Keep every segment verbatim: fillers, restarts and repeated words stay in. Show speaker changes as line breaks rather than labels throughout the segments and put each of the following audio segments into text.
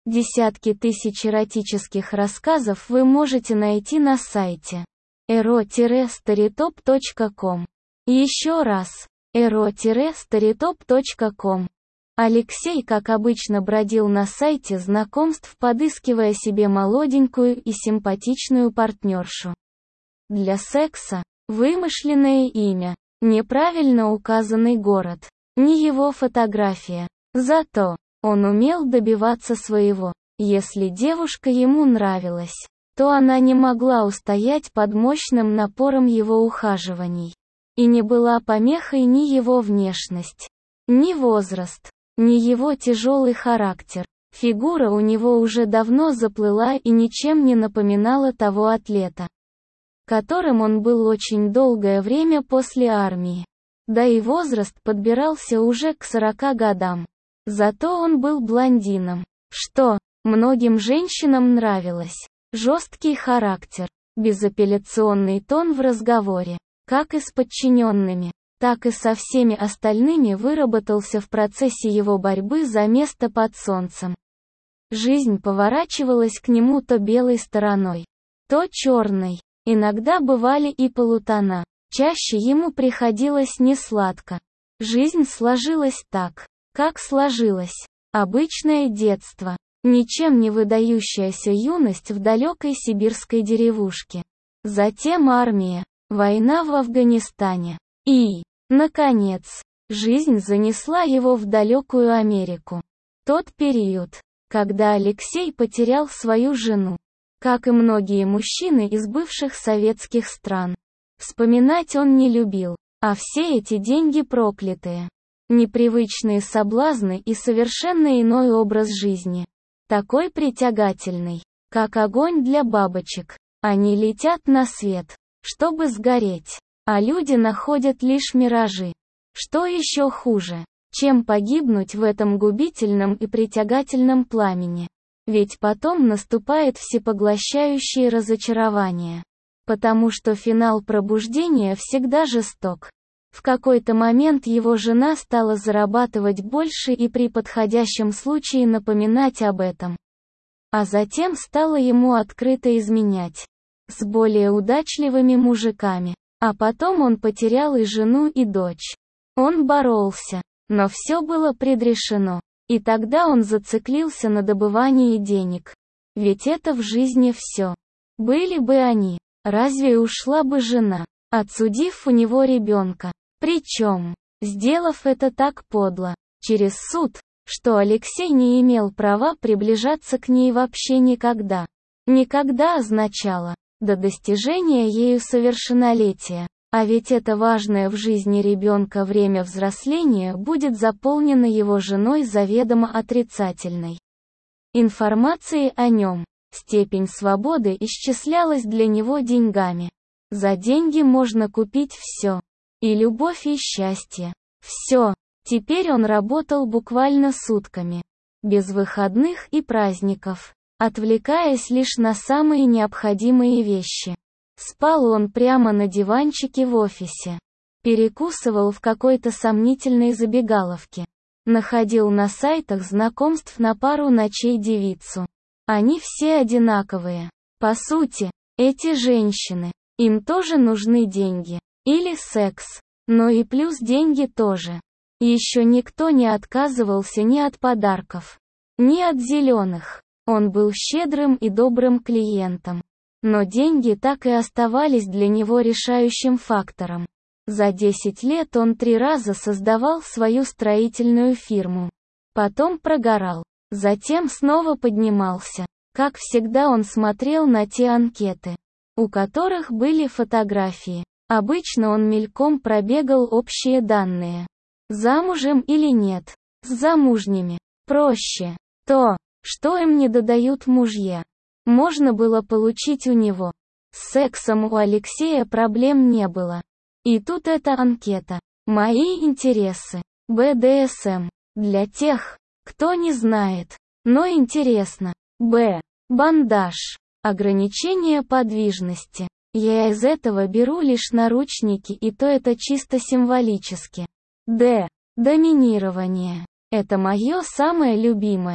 Десятки тысяч эротических рассказов вы можете найти на сайте эро старитоп точка ком. Еще раз, эро старитоп точка ком. Алексей, как обычно, бродил на сайте знакомств, подыскивая себе молоденькую и симпатичную партнершу. Для секса – вымышленное имя, неправильно указанный город, не его фотография. Зато он умел добиваться своего. Если девушка ему нравилась, то она не могла устоять под мощным напором его ухаживаний. И не была помехой ни его внешность, ни возраст, ни его тяжелый характер. Фигура у него уже давно заплыла и ничем не напоминала того атлета, которым он был очень долгое время после армии. Да и возраст подбирался уже к сорока годам. Зато он был блондином, что многим женщинам нравилось. Жесткий характер, безапелляционный тон в разговоре, как и с подчиненными, так и со всеми остальными выработался в процессе его борьбы за место под солнцем. Жизнь поворачивалась к нему то белой стороной, то черной. Иногда бывали и полутона. Чаще ему приходилось несладко. Жизнь сложилась так, как сложилась. Обычное детство, ничем не выдающаяся юность в далекой сибирской деревушке. Затем армия, война в Афганистане. И, наконец, жизнь занесла его в далекую Америку. Тот период, когда Алексей потерял свою жену, как и многие мужчины из бывших советских стран. Вспоминать он не любил, а все эти деньги проклятые. Непривычные соблазны и совершенно иной образ жизни. Такой притягательный, как огонь для бабочек. Они летят на свет, чтобы сгореть, а люди находят лишь миражи. Что еще хуже, чем погибнуть в этом губительном и притягательном пламени? Ведь потом наступает всепоглощающее разочарование. Потому что финал пробуждения всегда жесток. В какой-то момент его жена стала зарабатывать больше и при подходящем случае напоминать об этом. А затем стала ему открыто изменять. С более удачливыми мужиками. А потом он потерял и жену, и дочь. Он боролся, но все было предрешено. И тогда он зациклился на добывании денег. Ведь это в жизни все. Были бы они, разве ушла бы жена, отсудив у него ребенка? Причем, сделав это так подло, через суд, что Алексей не имел права приближаться к ней вообще никогда. Никогда означало, до достижения ею совершеннолетия. А ведь это важное в жизни ребенка время взросления будет заполнено его женой заведомо отрицательной информацией о нем. Степень свободы исчислялась для него деньгами. За деньги можно купить все. И любовь, и счастье. Все. Теперь он работал буквально сутками. Без выходных и праздников. Отвлекаясь лишь на самые необходимые вещи. Спал он прямо на диванчике в офисе. Перекусывал в какой-то сомнительной забегаловке. Находил на сайтах знакомств на пару ночей девицу. Они все одинаковые. По сути, эти женщины, им тоже нужны деньги. Или секс. Но и плюс деньги тоже. Еще никто не отказывался ни от подарков, ни от зеленых. Он был щедрым и добрым клиентом. Но деньги так и оставались для него решающим фактором. За десять лет он три раза создавал свою строительную фирму. Потом прогорал. Затем снова поднимался. Как всегда он смотрел на те анкеты, у которых были фотографии. Обычно он мельком пробегал общие данные. Замужем или нет. С замужними. Проще. То, что им не додают мужья, можно было получить у него. С сексом у Алексея проблем не было. И тут эта анкета. Мои интересы. бэ дэ эс эм. Для тех, кто не знает. Но интересно. Б. Бандаж. Ограничение подвижности. Я из этого беру лишь наручники, и то это чисто символически. Д. Доминирование. Это мое самое любимое.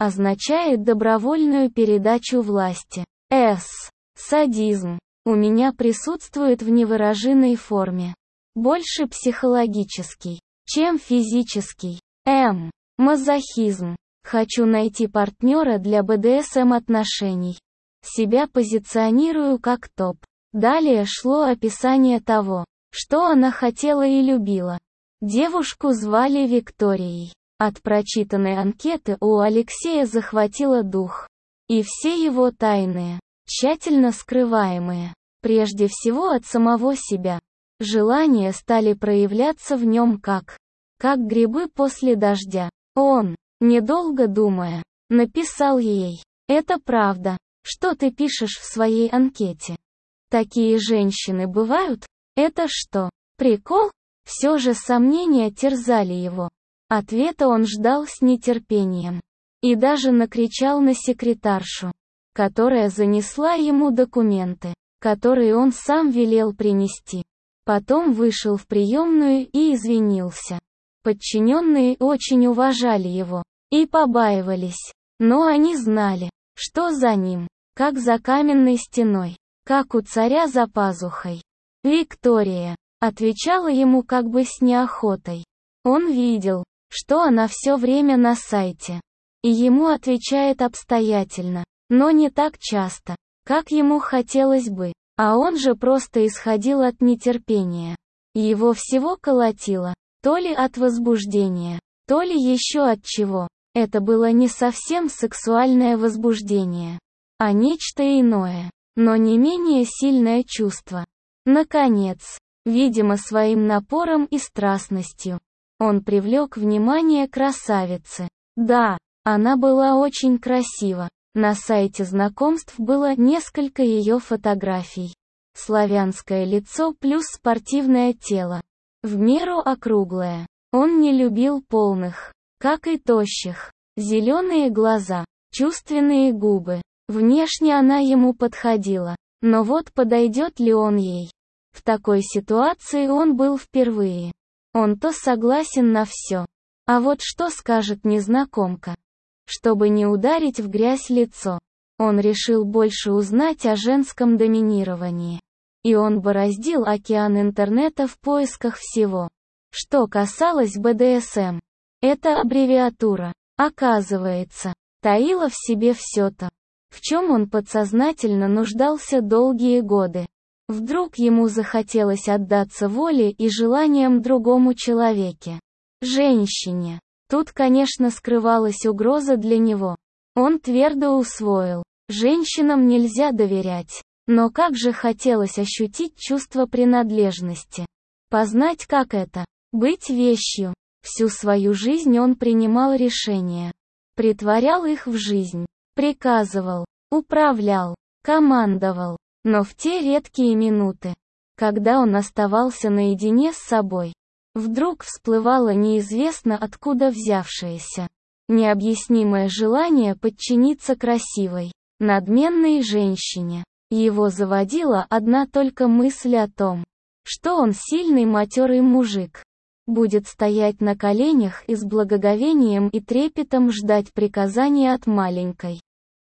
означает добровольную передачу власти. С. Садизм. У меня присутствует в невыраженной форме. Больше психологический, чем физический. М. Мазохизм. Хочу найти партнера для бэ дэ эс эм отношений. Себя позиционирую как топ. Далее шло описание того, что она хотела и любила. Девушку звали Викторией. От прочитанной анкеты у Алексея захватило дух. И все его тайные, тщательно скрываемые, прежде всего от самого себя, желания стали проявляться в нем как, как грибы после дождя. Он, недолго думая, написал ей: «Это правда, что ты пишешь в своей анкете? Такие женщины бывают? Это что, прикол?» Все же сомнения терзали его. Ответа он ждал с нетерпением. И даже накричал на секретаршу, которая занесла ему документы, которые он сам велел принести. Потом вышел в приемную и извинился. Подчиненные очень уважали его и побаивались, но они знали, что за ним, как за каменной стеной, как у царя за пазухой. Виктория отвечала ему как бы с неохотой. Он видел, что она все время на сайте, и ему отвечает обстоятельно, но не так часто, как ему хотелось бы, а он же просто исходил от нетерпения. Его всего колотило, то ли от возбуждения, то ли еще от чего. Это было не совсем сексуальное возбуждение, а нечто иное, но не менее сильное чувство. Наконец, видимо своим напором и страстностью, он привлек внимание красавицы. Да, она была очень красива. На сайте знакомств было несколько ее фотографий. Славянское лицо плюс спортивное тело. В меру округлое. Он не любил полных, как и тощих. Зеленые глаза, чувственные губы. Внешне она ему подходила. Но вот подойдет ли он ей? В такой ситуации он был впервые. Он то согласен на все. А вот что скажет незнакомка? Чтобы не ударить в грязь лицо, он решил больше узнать о женском доминировании. И он бороздил океан интернета в поисках всего, что касалось бэ дэ эс эм. Эта аббревиатура, оказывается, таила в себе все то, в чем он подсознательно нуждался долгие годы. Вдруг ему захотелось отдаться воле и желаниям другому человеке. Женщине. Тут, конечно, скрывалась угроза для него. Он твердо усвоил: женщинам нельзя доверять. Но как же хотелось ощутить чувство принадлежности. Познать, как это — быть вещью. Всю свою жизнь он принимал решения. Притворял их в жизнь. Приказывал, управлял, командовал. Но в те редкие минуты, когда он оставался наедине с собой, вдруг всплывало неизвестно откуда взявшееся, необъяснимое желание подчиниться красивой, надменной женщине. Его заводила одна только мысль о том, что он сильный матерый мужик, будет стоять на коленях и с благоговением и трепетом ждать приказания от маленькой,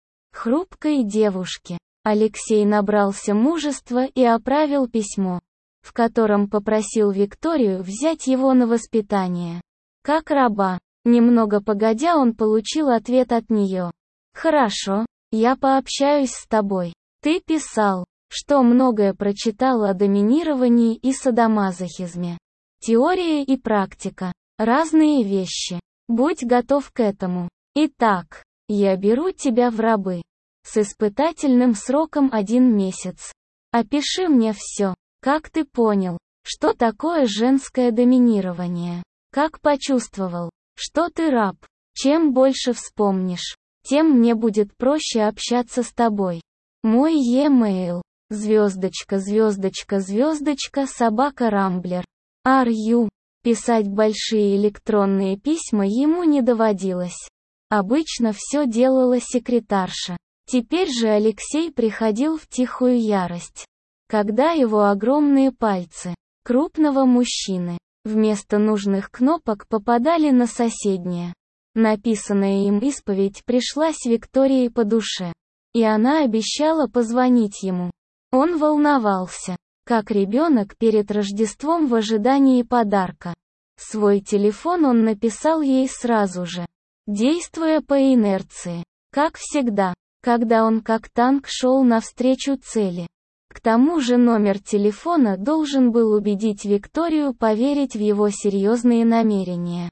хрупкой девушки. Алексей набрался мужества и отправил письмо, в котором попросил Викторию взять его на воспитание. Как раба. Немного погодя он получил ответ от нее. «Хорошо, я пообщаюсь с тобой. Ты писал, что многое прочитал о доминировании и садомазохизме. Теория и практика – разные вещи. Будь готов к этому. Итак, я беру тебя в рабы. С испытательным сроком один месяц. Опиши мне все, как ты понял, что такое женское доминирование. Как почувствовал, что ты раб. Чем больше вспомнишь, тем мне будет проще общаться с тобой. Мой e-mail, звездочка, звездочка, звездочка, собака Рамблер. Ар-ю. Писать большие электронные письма ему не доводилось. Обычно все делала секретарша. Теперь же Алексей приходил в тихую ярость, когда его огромные пальцы, крупного мужчины, вместо нужных кнопок попадали на соседние. Написанная им исповедь пришлась Виктории по душе. И она обещала позвонить ему. Он волновался, как ребенок перед Рождеством в ожидании подарка. Свой телефон он написал ей сразу же, действуя по инерции. Как всегда, когда он как танк шел навстречу цели. К тому же номер телефона должен был убедить Викторию поверить в его серьезные намерения.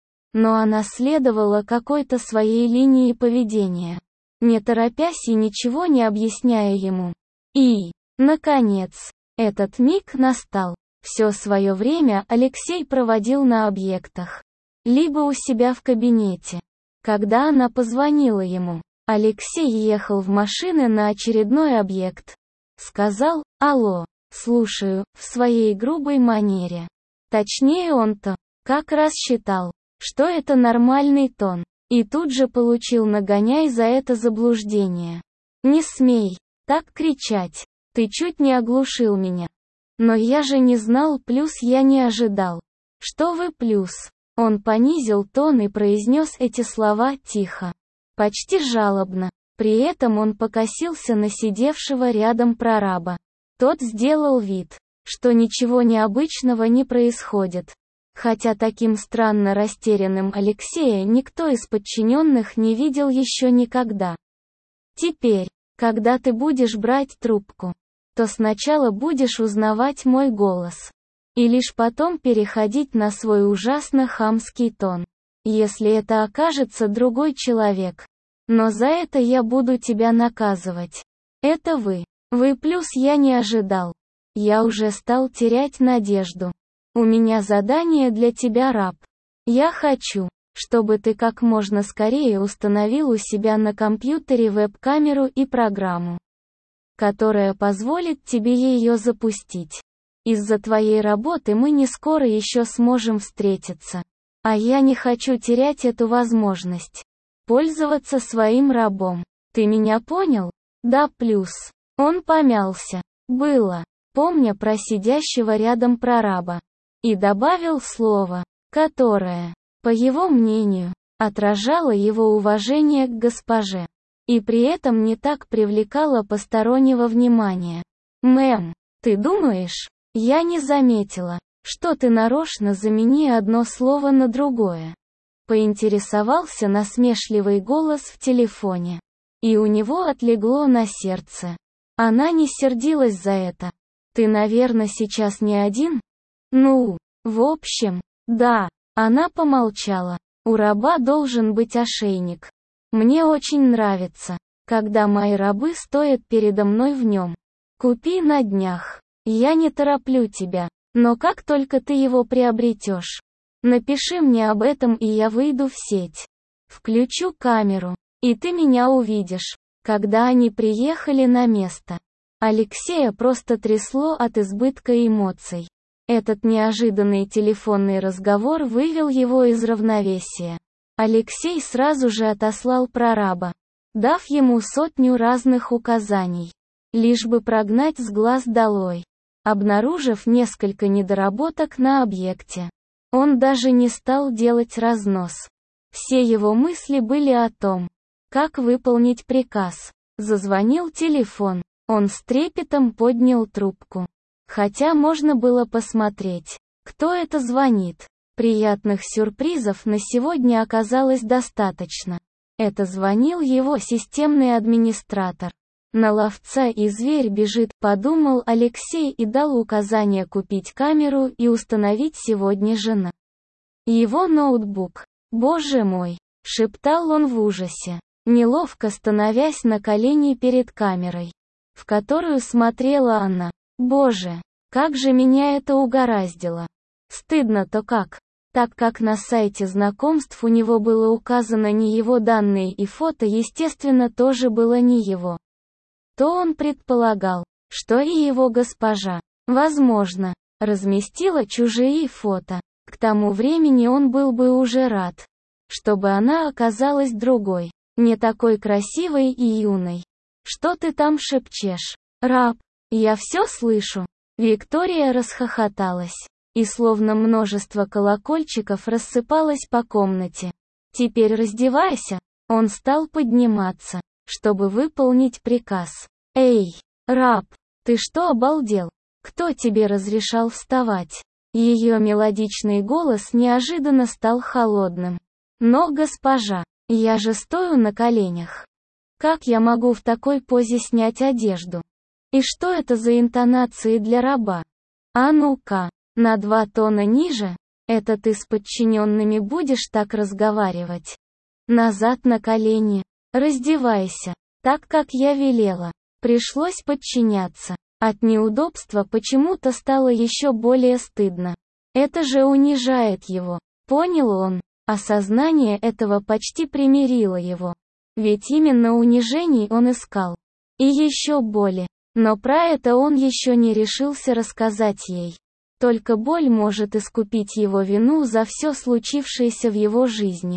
Но она следовала какой-то своей линии поведения, не торопясь и ничего не объясняя ему. И, наконец, этот миг настал. Все свое время Алексей проводил на объектах. Либо у себя в кабинете. Когда она позвонила ему, Алексей ехал в машине на очередной объект. Сказал «Алло, слушаю», в своей грубой манере. Точнее он-то, как раз считал, что это нормальный тон. И тут же получил нагоняй за это заблуждение. «Не смей так кричать, ты чуть не оглушил меня». «Но я же не знал, плюс я не ожидал». «Что вы плюс?» Он понизил тон и произнес эти слова тихо, почти жалобно. При этом он покосился на сидевшего рядом прораба. Тот сделал вид, что ничего необычного не происходит. Хотя таким странно растерянным Алексея никто из подчиненных не видел еще никогда. «Теперь, когда ты будешь брать трубку, то сначала будешь узнавать мой голос. И лишь потом переходить на свой ужасно хамский тон. Если это окажется другой человек. Но за это я буду тебя наказывать. Это вы. Вы плюс я не ожидал. Я уже стал терять надежду. У меня задание для тебя, раб. Я хочу, чтобы ты как можно скорее установил у себя на компьютере веб-камеру и программу, которая позволит тебе ее запустить. Из-за твоей работы мы не скоро еще сможем встретиться. А я не хочу терять эту возможность. Пользоваться своим рабом. Ты меня понял? Да, плюс. Он помялся. Было, помня про сидящего рядом прораба. И добавил слово, которое, по его мнению, отражало его уважение к госпоже. И при этом не так привлекало постороннего внимания. «Мэм, ты думаешь, я не заметила, что ты нарочно замени одно слово на другое?» Поинтересовался насмешливый голос в телефоне. И у него отлегло на сердце. Она не сердилась за это. «Ты, наверное, сейчас не один?» «Ну, в общем, да». Она помолчала. «У раба должен быть ошейник. Мне очень нравится, когда мои рабы стоят передо мной в нем. Купи на днях. Я не тороплю тебя, но как только ты его приобретешь, напиши мне об этом, и я выйду в сеть. Включу камеру, и ты меня увидишь». Когда они приехали на место, Алексея просто трясло от избытка эмоций. Этот неожиданный телефонный разговор вывел его из равновесия. Алексей сразу же отослал прораба, дав ему сотню разных указаний, лишь бы прогнать с глаз долой. Обнаружив несколько недоработок на объекте, он даже не стал делать разнос. Все его мысли были о том, как выполнить приказ. Зазвонил телефон. Он с трепетом поднял трубку. Хотя можно было посмотреть, кто это звонит. Приятных сюрпризов на сегодня оказалось достаточно. Это звонил его системный администратор. На ловца и зверь бежит, подумал Алексей и дал указание купить камеру и установить сегодня же на его ноутбук. «Боже мой!» — шептал он в ужасе, неловко становясь на колени перед камерой, в которую смотрела она. «Боже, как же меня это угораздило!» Стыдно-то как. Так как на сайте знакомств у него было указано не его данные и фото, естественно, тоже было не его, то он предполагал, что и его госпожа, возможно, разместила чужие фото. К тому времени он был бы уже рад, чтобы она оказалась другой, не такой красивой и юной. «Что ты там шепчешь, раб? Я все слышу». Виктория расхохоталась, и словно множество колокольчиков рассыпалось по комнате. Теперь раздевайся. Он стал подниматься, чтобы выполнить приказ. Эй, раб, ты что обалдел? Кто тебе разрешал вставать? Ее мелодичный голос неожиданно стал холодным. Но, госпожа, я же стою на коленях. Как я могу в такой позе снять одежду? И что это за интонации для раба? А ну-ка, на два тона ниже? Это ты с подчиненными будешь так разговаривать? Назад на колени. Раздевайся, так как я велела. Пришлось подчиняться. От неудобства почему-то стало еще более стыдно. Это же унижает его. Понял он. Осознание этого почти примирило его. Ведь именно унижений он искал. И еще боли. Но про это он еще не решился рассказать ей. Только боль может искупить его вину за все случившееся в его жизни.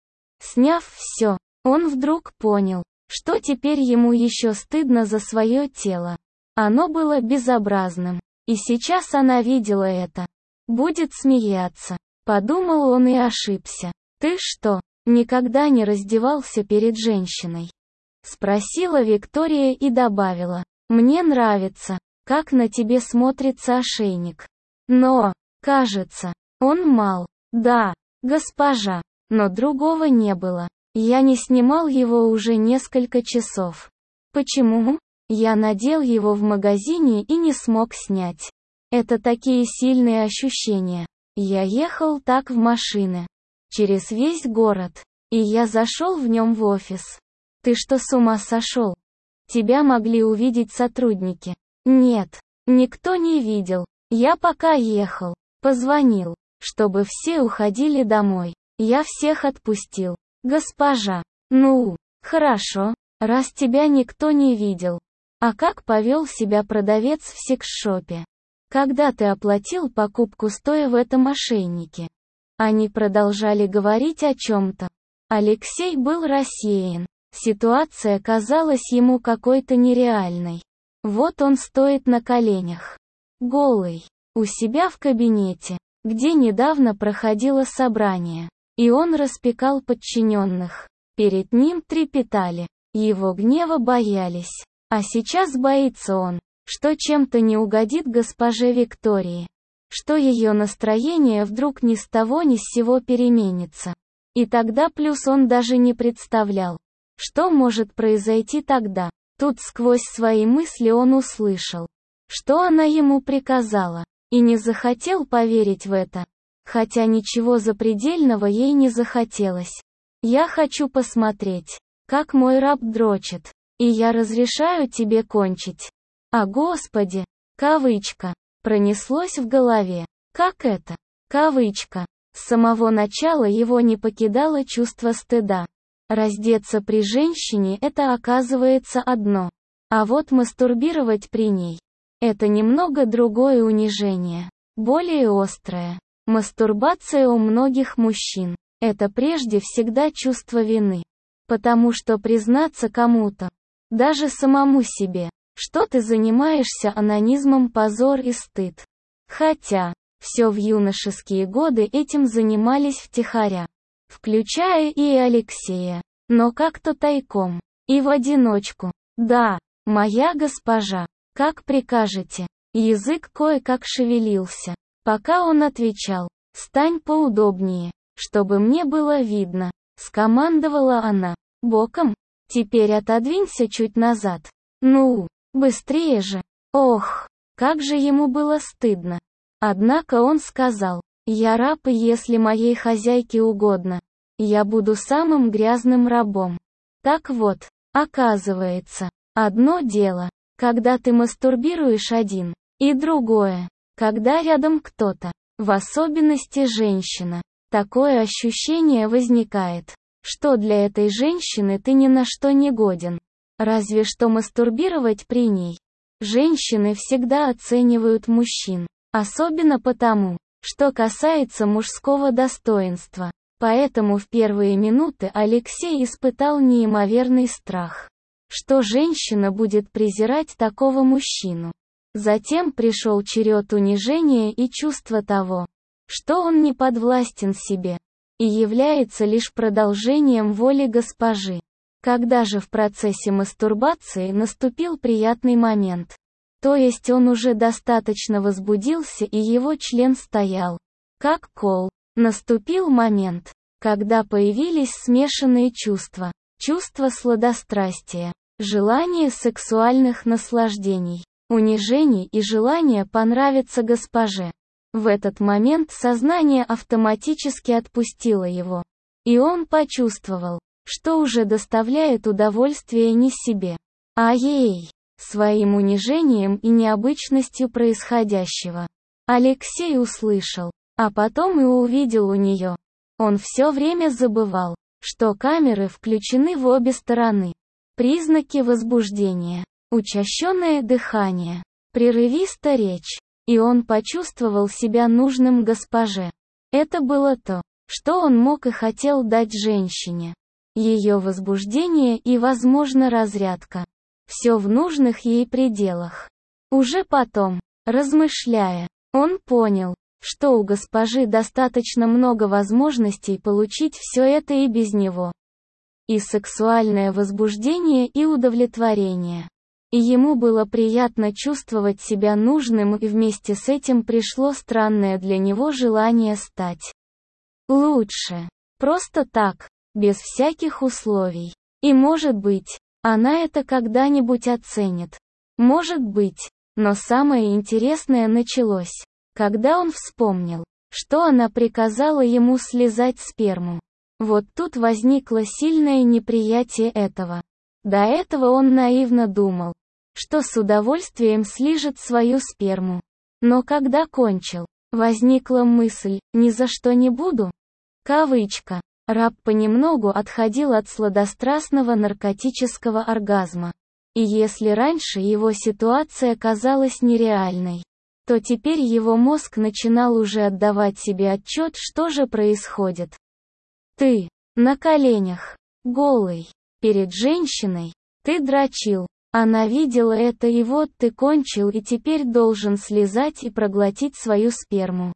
Сняв все, он вдруг понял, что теперь ему еще стыдно за свое тело. Оно было безобразным. И сейчас она видела это. Будет смеяться. Подумал он и ошибся. «Ты что, никогда не раздевался перед женщиной?» Спросила Виктория и добавила. «Мне нравится, как на тебе смотрится ошейник. Но, кажется, он мал». «Да, госпожа, но другого не было. Я не снимал его уже несколько часов». «Почему?» «Я надел его в магазине и не смог снять. Это такие сильные ощущения. Я ехал так в машине. Через весь город. И я зашел в нем в офис». «Ты что, с ума сошел? Тебя могли увидеть сотрудники». «Нет, никто не видел. Я пока ехал. Позвонил, чтобы все уходили домой. Я всех отпустил». «Госпожа, ну, хорошо, раз тебя никто не видел. А как повел себя продавец в секс-шопе? Когда ты оплатил покупку, стоя в этом ошейнике?» Они продолжали говорить о чем-то. Алексей был рассеян. Ситуация казалась ему какой-то нереальной. Вот он стоит на коленях. Голый. У себя в кабинете, где недавно проходило собрание. И он распекал подчиненных. Перед ним трепетали. Его гнева боялись. А сейчас боится он, что чем-то не угодит госпоже Виктории. Что ее настроение вдруг ни с того ни с сего переменится. И тогда плюс он даже не представлял, что может произойти тогда. Тут сквозь свои мысли он услышал, что она ему приказала, и не захотел поверить в это. Хотя ничего запредельного ей не захотелось. «Я хочу посмотреть, как мой раб дрочит, и я разрешаю тебе кончить». «А господи!» Кавычка. Пронеслось в голове. Как это? Кавычка. С самого начала его не покидало чувство стыда. Раздеться при женщине – это оказывается одно. А вот мастурбировать при ней – это немного другое унижение. Более острое. Мастурбация у многих мужчин – это прежде всегда чувство вины. Потому что признаться кому-то, даже самому себе, что ты занимаешься онанизмом, позор и стыд. Хотя, все в юношеские годы этим занимались втихаря. Включая и Алексея. Но как-то тайком. И в одиночку. «Да, моя госпожа, как прикажете». Язык кое-как шевелился. Пока он отвечал. «Стань поудобнее, чтобы мне было видно», — скомандовала она. «Боком? Теперь отодвинься чуть назад. Ну, быстрее же». Ох, как же ему было стыдно. Однако он сказал: «Я раб, и если моей хозяйке угодно, я буду самым грязным рабом». Так вот, оказывается, одно дело, когда ты мастурбируешь один, и другое, когда рядом кто-то, в особенности женщина. Такое ощущение возникает, что для этой женщины ты ни на что не годен. Разве что мастурбировать при ней. Женщины всегда оценивают мужчин, особенно потому, что касается мужского достоинства. Поэтому в первые минуты Алексей испытал неимоверный страх, что женщина будет презирать такого мужчину. Затем пришел черед унижения и чувства того, что он не подвластен себе. и является лишь продолжением воли госпожи. Когда же в процессе мастурбации наступил приятный момент, то есть он уже достаточно возбудился и его член стоял, как кол, наступил момент, когда появились смешанные чувства, чувство сладострастия, желание сексуальных наслаждений, унижений и желание понравиться госпоже. В этот момент сознание автоматически отпустило его, и он почувствовал, что уже доставляет удовольствие не себе, а ей, своим унижением и необычностью происходящего. Алексей услышал, а потом и увидел у нее. Он все время забывал, что камеры включены в обе стороны. Признаки возбуждения, учащенное дыхание, прерывистая речь, и он почувствовал себя нужным госпоже. Это было то, что он мог и хотел дать женщине. Ее возбуждение и, возможно, разрядка. Все в нужных ей пределах. Уже потом, размышляя, он понял, что у госпожи достаточно много возможностей получить все это и без него. И сексуальное возбуждение, и удовлетворение. И ему было приятно чувствовать себя нужным, и вместе с этим пришло странное для него желание стать лучше. Просто так, без всяких условий. И может быть, она это когда-нибудь оценит. Может быть, но самое интересное началось, когда он вспомнил, что она приказала ему слезать сперму. Вот тут возникло сильное неприятие этого. До этого он наивно думал, что с удовольствием слижет свою сперму. Но когда кончил, возникла мысль: «Ни за что не буду». Кавычка. Раб понемногу отходил от сладострастного наркотического оргазма. И если раньше его ситуация казалась нереальной, то теперь его мозг начинал уже отдавать себе отчет, что же происходит. Ты, на коленях, голый, перед женщиной, ты дрочил. Она видела это, и вот ты кончил и теперь должен слезать и проглотить свою сперму.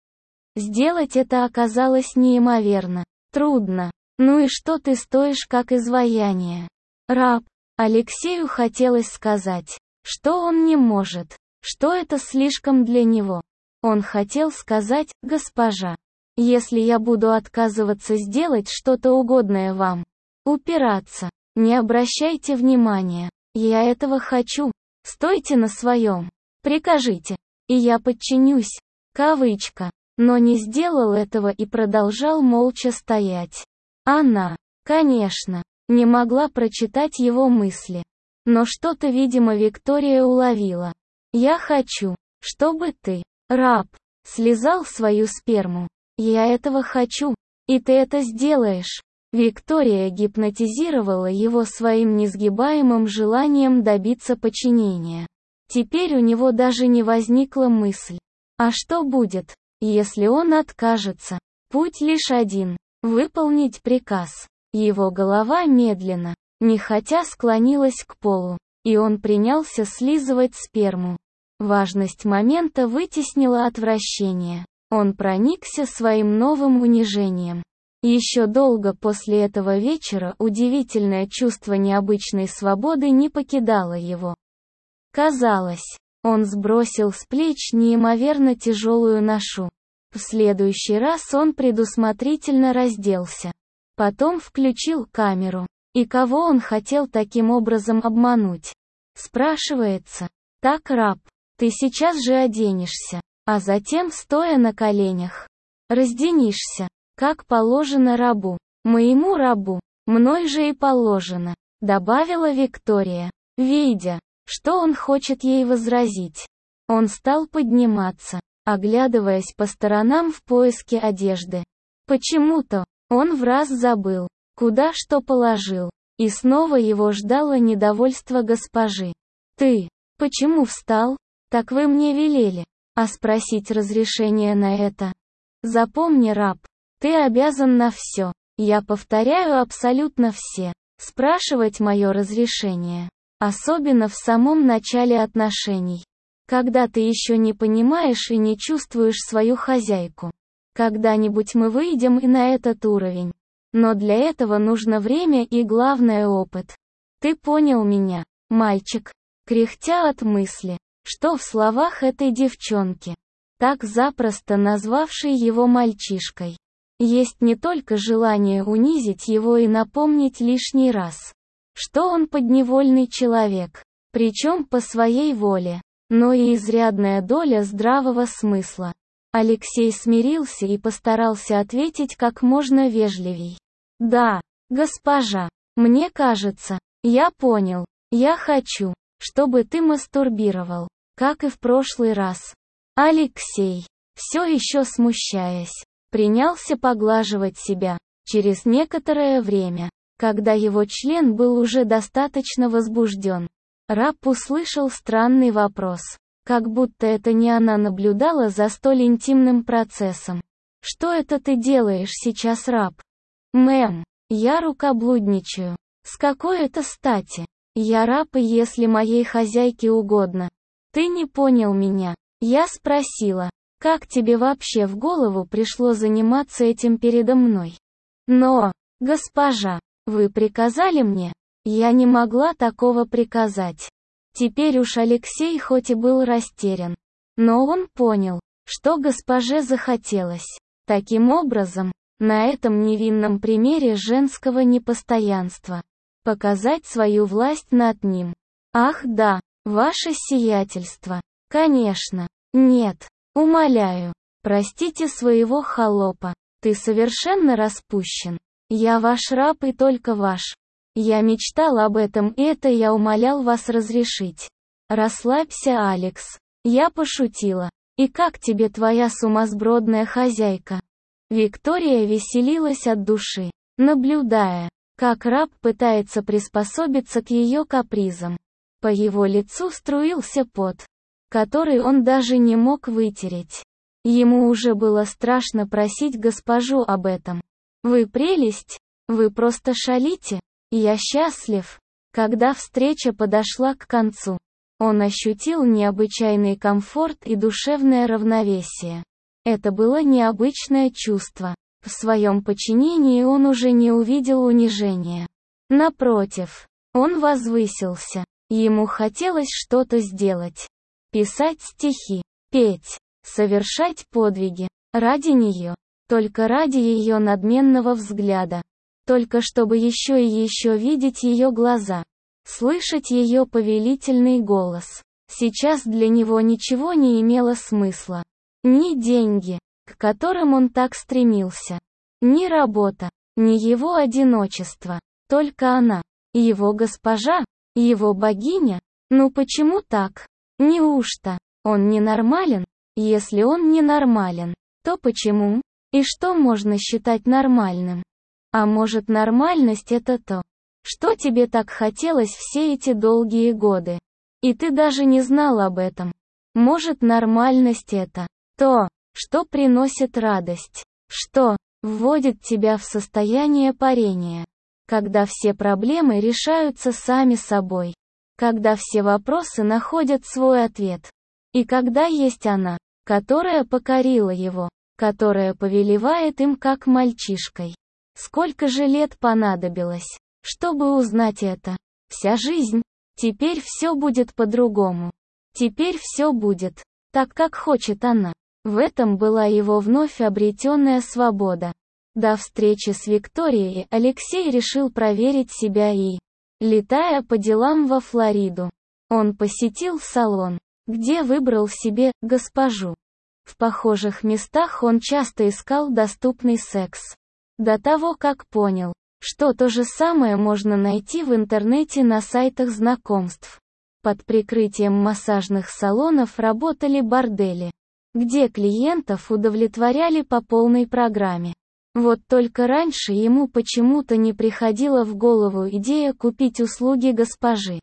Сделать это оказалось неимоверно трудно. Ну и что ты стоишь как изваяние? Раб. Алексею хотелось сказать, что он не может, что это слишком для него. Он хотел сказать: «Госпожа, если я буду отказываться сделать что-то угодное вам, упираться, не обращайте внимания, я этого хочу, стойте на своем, прикажите, и я подчинюсь». Кавычка. Но не сделал этого и продолжал молча стоять. Она, конечно, не могла прочитать его мысли. Но что-то, видимо, Виктория уловила. «Я хочу, чтобы ты, раб, слезал свою сперму. Я этого хочу, и ты это сделаешь». Виктория гипнотизировала его своим несгибаемым желанием добиться подчинения. Теперь у него даже не возникла мысль: а что будет, если он откажется? Путь лишь один — выполнить приказ. Его голова медленно, нехотя склонилась к полу, и он принялся слизывать сперму. Важность момента вытеснила отвращение. Он проникся своим новым унижением. Еще долго после этого вечера удивительное чувство необычной свободы не покидало его. Казалось, он сбросил с плеч неимоверно тяжелую ношу. В следующий раз он предусмотрительно разделся. Потом включил камеру. И кого он хотел таким образом обмануть? Спрашивается. Так, раб, ты сейчас же оденешься, а затем, стоя на коленях, разденишься, как положено рабу. Моему рабу, мной же и положено, добавила Виктория, видя, что он хочет ей возразить. Он стал подниматься, оглядываясь по сторонам в поиске одежды. Почему-то он враз забыл, куда что положил, и снова его ждало недовольство госпожи. «Ты, почему встал? Так вы мне велели, а спросить разрешение на это? Запомни, раб, ты обязан на все, я повторяю, абсолютно все, спрашивать мое разрешение, особенно в самом начале отношений, когда ты еще не понимаешь и не чувствуешь свою хозяйку. Когда-нибудь мы выйдем и на этот уровень. Но для этого нужно время и, главное, опыт. Ты понял меня, мальчик? Кряхтя от мысли, что в словах этой девчонки, так запросто назвавшей его мальчишкой, есть не только желание унизить его и напомнить лишний раз, что он подневольный человек, причем по своей воле, но и изрядная доля здравого смысла. Алексей смирился и постарался ответить как можно вежливей. «Да, госпожа, мне кажется, я понял, я хочу, чтобы ты мастурбировал, как и в прошлый раз». Алексей, все еще смущаясь, принялся поглаживать себя. Через некоторое время, когда его член был уже достаточно возбужден, раб услышал странный вопрос, как будто это не она наблюдала за столь интимным процессом. «Что это ты делаешь сейчас, раб?» «Мэм, я рукоблудничаю». «С какой это стати? Я раб, и если моей хозяйке угодно». «Ты не понял меня». Я спросила, как тебе вообще в голову пришло заниматься этим передо мной? Но, госпожа, вы приказали мне? Я не могла такого приказать. Теперь уж Алексей хоть и был растерян, но он понял, что госпоже захотелось. Таким образом, на этом невинном примере женского непостоянства, показать свою власть над ним. Ах да, ваше сиятельство. Конечно. Нет. Умоляю. Простите своего холопа. Ты совершенно распущен. Я ваш раб и только ваш. Я мечтал об этом, и это я умолял вас разрешить. Расслабься, Алекс. Я пошутила. И как тебе твоя сумасбродная хозяйка? Виктория веселилась от души, наблюдая, как раб пытается приспособиться к ее капризам. По его лицу струился пот, который он даже не мог вытереть. Ему уже было страшно просить госпожу об этом. «Вы прелесть! Вы просто шалите! Я счастлив!» Когда встреча подошла к концу, он ощутил необычайный комфорт и душевное равновесие. Это было необычное чувство. В своем подчинении он уже не увидел унижения. Напротив, он возвысился. Ему хотелось что-то сделать. Писать стихи, петь, совершать подвиги. Ради нее. Только ради ее надменного взгляда. Только чтобы еще и еще видеть ее глаза. Слышать ее повелительный голос. Сейчас для него ничего не имело смысла. Ни деньги, к которым он так стремился. Ни работа, ни его одиночество. Только она. Его госпожа, его богиня. Ну почему так? Неужто он ненормален? Если он ненормален, то почему? И что можно считать нормальным? А может, нормальность — это то, что тебе так хотелось все эти долгие годы, и ты даже не знал об этом? Может, нормальность — это то, что приносит радость, что вводит тебя в состояние парения, когда все проблемы решаются сами собой, когда все вопросы находят свой ответ, и когда есть она, которая покорила его, которая повелевает им как мальчишкой. Сколько же лет понадобилось, чтобы узнать это? Вся жизнь. Теперь все будет по-другому. Теперь все будет так, как хочет она. В этом была его вновь обретенная свобода. До встречи с Викторией Алексей решил проверить себя и, летая по делам во Флориду, он посетил салон, где выбрал себе госпожу. В похожих местах он часто искал доступный секс. До того, как понял, что то же самое можно найти в интернете на сайтах знакомств. Под прикрытием массажных салонов работали бордели, где клиентов удовлетворяли по полной программе. Вот только раньше ему почему-то не приходила в голову идея купить услуги госпожи.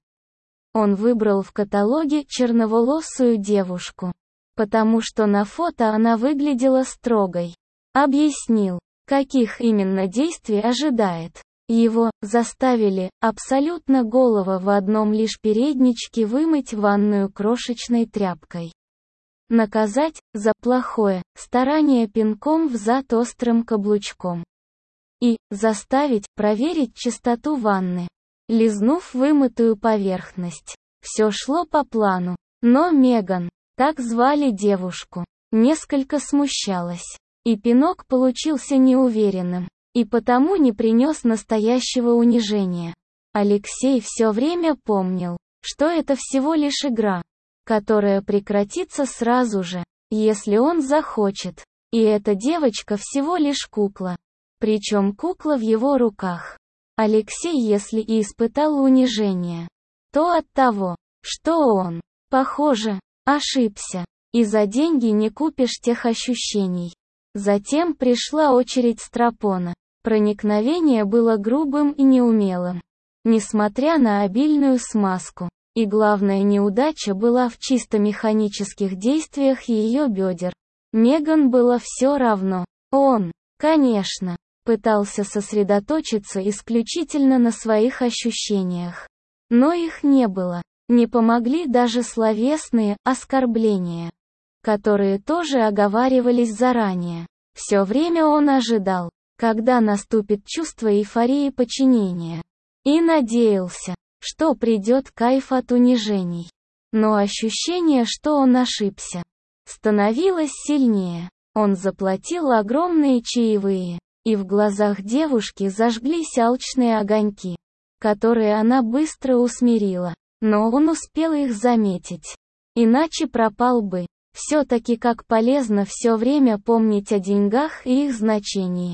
Он выбрал в каталоге черноволосую девушку, потому что на фото она выглядела строгой. Объяснил, каких именно действий ожидает. Его заставили абсолютно голого в одном лишь передничке вымыть ванную крошечной тряпкой. наказать за плохое старание пинком в зад острым каблучком и заставить проверить чистоту ванны, лизнув вымытую поверхность. Все шло по плану, но Меган, так звали девушку, несколько смущалась, и пинок получился неуверенным, и потому не принес настоящего унижения. Алексей все время помнил, что это всего лишь игра, которая прекратится сразу же, если он захочет. И эта девочка всего лишь кукла. Причем кукла в его руках. Алексей, если и испытал унижение, то от того, что он, похоже, ошибся. И за деньги не купишь тех ощущений. Затем пришла очередь Страпона. Проникновение было грубым и неумелым. Несмотря на обильную смазку. И главная неудача была в чисто механических действиях ее бедер. Меган было все равно. Он, конечно, пытался сосредоточиться исключительно на своих ощущениях. Но их не было. Не помогли даже словесные оскорбления, которые тоже оговаривались заранее. Все время он ожидал, когда наступит чувство эйфории подчинения. И надеялся, что придет кайф от унижений. Но ощущение, что он ошибся, становилось сильнее. Он заплатил огромные чаевые, и в глазах девушки зажглись алчные огоньки, которые она быстро усмирила. Но он успел их заметить. Иначе пропал бы. Все-таки как полезно все время помнить о деньгах и их значении.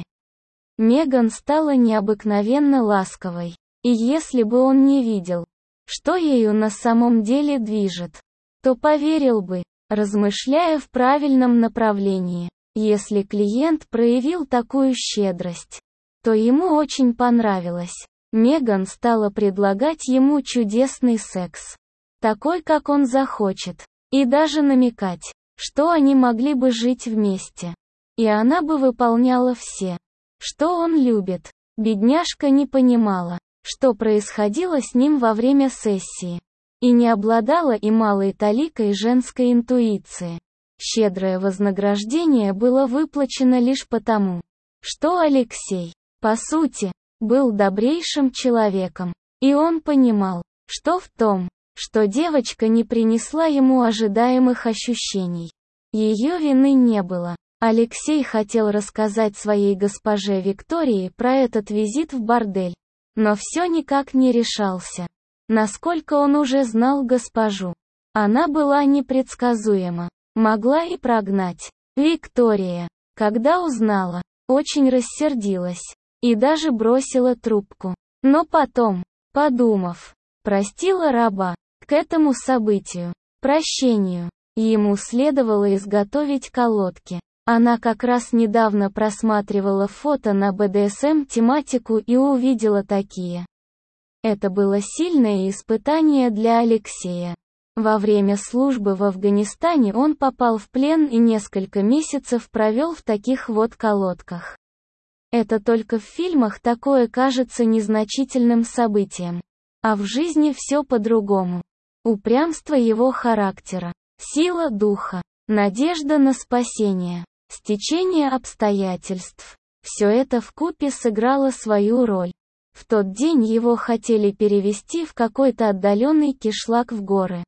Меган стала необыкновенно ласковой. И если бы он не видел, что ею на самом деле движет, то поверил бы, размышляя в правильном направлении. Если клиент проявил такую щедрость, то ему очень понравилось. Меган стала предлагать ему чудесный секс, такой, как он захочет, и даже намекать, что они могли бы жить вместе. И она бы выполняла все, что он любит. Бедняжка не понимала, что происходило с ним во время сессии, и не обладала и малой таликой женской интуиции. Щедрое вознаграждение было выплачено лишь потому, что Алексей, по сути, был добрейшим человеком, и он понимал, что в том, что девочка не принесла ему ожидаемых ощущений, ее вины не было. Алексей хотел рассказать своей госпоже Виктории про этот визит в бордель, но все никак не решался. Насколько он уже знал госпожу, она была непредсказуема, могла и прогнать. Виктория, когда узнала, очень рассердилась и даже бросила трубку. Но потом, подумав, простила раба. К этому событию, прощению, ему следовало изготовить колодки. Она как раз недавно просматривала фото на бэ дэ эс эм-тематику и увидела такие. Это было сильное испытание для Алексея. Во время службы в Афганистане он попал в плен и несколько месяцев провел в таких вот колодках. Это только в фильмах такое кажется незначительным событием. А в жизни все по-другому. Упрямство его характера, сила духа, надежда на спасение, стечение обстоятельств. Все это вкупе сыграло свою роль. В тот день его хотели перевезти в какой-то отдаленный кишлак в горы.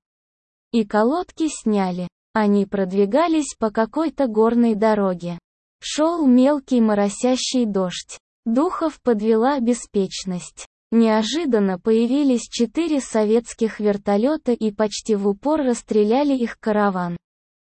И колодки сняли. Они продвигались по какой-то горной дороге. Шел мелкий моросящий дождь. Духов подвела беспечность. Неожиданно появились четыре советских вертолета и почти в упор расстреляли их караван.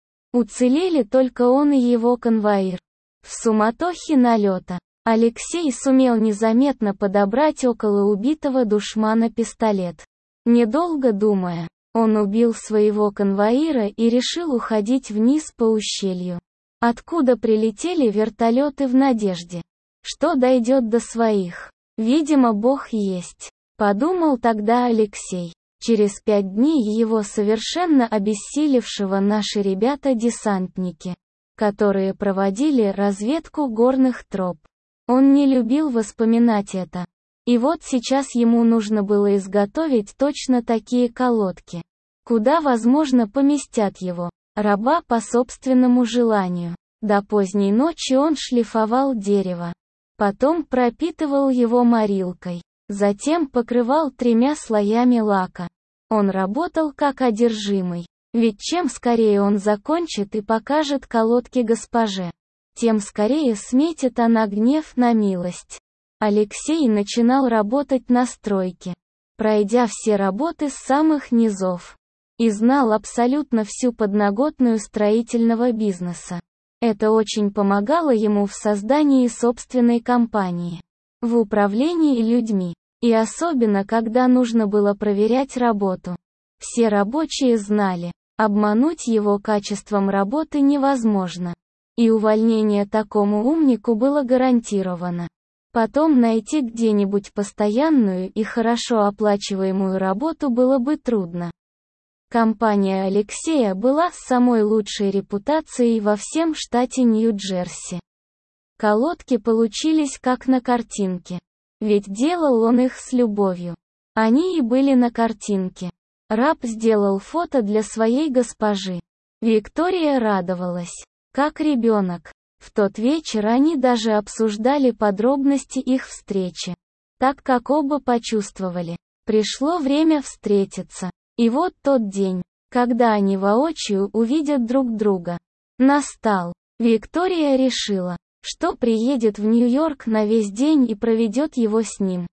Уцелели только он и его конвоир. В суматохе налета Алексей сумел незаметно подобрать около убитого душмана пистолет. Недолго думая, он убил своего конвоира и решил уходить вниз по ущелью, откуда прилетели вертолеты в надежде, что дойдет до своих. Видимо, Бог есть, подумал тогда Алексей. Через пять дней его совершенно обессилевшего наши ребята-десантники, которые проводили разведку горных троп. Он не любил воспоминать это. И вот сейчас ему нужно было изготовить точно такие колодки, куда возможно поместят его. раба по собственному желанию. До поздней ночи он шлифовал дерево. Потом пропитывал его морилкой. Затем покрывал тремя слоями лака. Он работал как одержимый. Ведь чем скорее он закончит и покажет колодки госпоже, тем скорее сметит она гнев на милость. Алексей начинал работать на стройке, пройдя все работы с самых низов, и знал абсолютно всю подноготную строительного бизнеса. Это очень помогало ему в создании собственной компании, в управлении людьми, и особенно когда нужно было проверять работу. Все рабочие знали, обмануть его качеством работы невозможно, и увольнение такому умнику было гарантировано. Потом найти где-нибудь постоянную и хорошо оплачиваемую работу было бы трудно. Компания Алексея была с самой лучшей репутацией во всем штате Нью-Джерси. Колодки получились как на картинке. Ведь делал он их с любовью. Они и были на картинке. Раб сделал фото для своей госпожи. Виктория радовалась, как ребенок. В тот вечер они даже обсуждали подробности их встречи, так как оба почувствовали, пришло время встретиться. И вот тот день, когда они воочию увидят друг друга, настал. Виктория решила, что приедет в Нью-Йорк на весь день и проведет его с ним.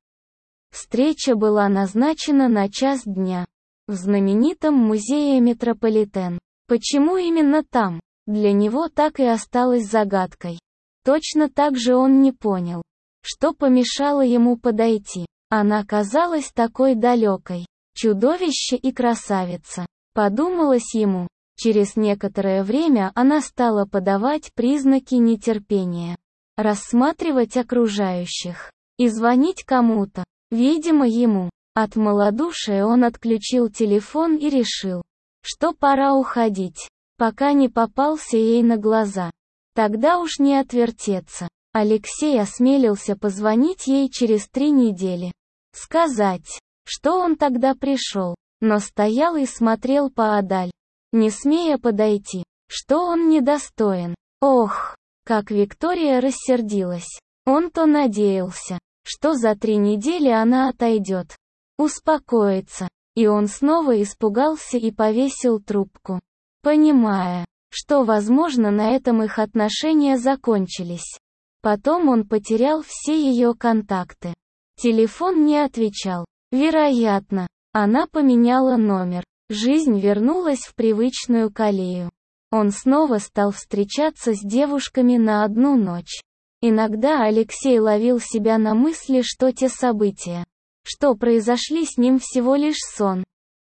Встреча была назначена на час дня, в знаменитом музее Метрополитен. Почему именно там, для него так и осталось загадкой. Точно так же он не понял, что помешало ему подойти. Она казалась такой далекой. Чудовище и красавица. Подумалось ему. Через некоторое время она стала подавать признаки нетерпения, рассматривать окружающих и звонить кому-то, видимо ему. От малодушия он отключил телефон и решил, что пора уходить, пока не попался ей на глаза. Тогда уж не отвертеться. Алексей осмелился позвонить ей через три недели. Сказать, что он тогда пришел, но стоял и смотрел поодаль, не смея подойти, что он недостоин. Ох, как Виктория рассердилась. Он-то надеялся, что за три недели она отойдет, успокоится, и он снова испугался и повесил трубку, понимая, что, возможно, на этом их отношения закончились. Потом он потерял все ее контакты. Телефон не отвечал. Вероятно, она поменяла номер. Жизнь вернулась в привычную колею. Он снова стал встречаться с девушками на одну ночь. Иногда Алексей ловил себя на мысли, что те события, что произошли с ним, всего лишь сон.